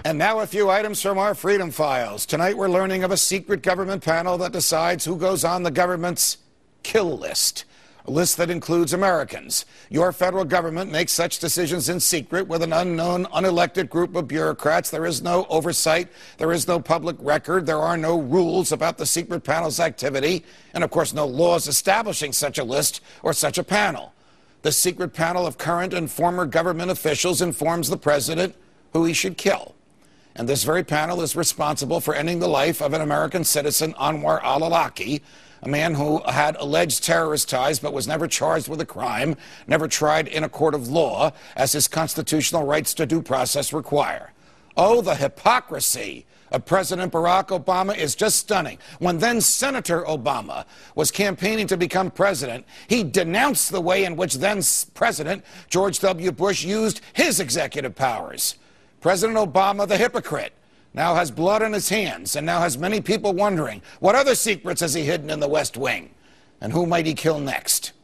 And now a few items from our Freedom Files. Tonight we're learning of a secret government panel that decides who goes on the government's kill list. A list that includes Americans. Your federal government makes such decisions in secret with an unknown, unelected group of bureaucrats. There is no oversight. There is no public record. There are no rules about the secret panel's activity. And, of course, no laws establishing such a list or such a panel. The secret panel of current and former government officials informs the president who he should kill. And this very panel is responsible for ending the life of an American citizen, Anwar al-Awlaki, a man who had alleged terrorist ties but was never charged with a crime, never tried in a court of law, as his constitutional rights to due process require. Oh, the hypocrisy of President Barack Obama is just stunning. When then Senator Obama was campaigning to become president, he denounced the way in which then President George W. Bush used his executive powers. President Obama, the hypocrite, now has blood on his hands and now has many people wondering, what other secrets has he hidden in the West Wing? And who might he kill next?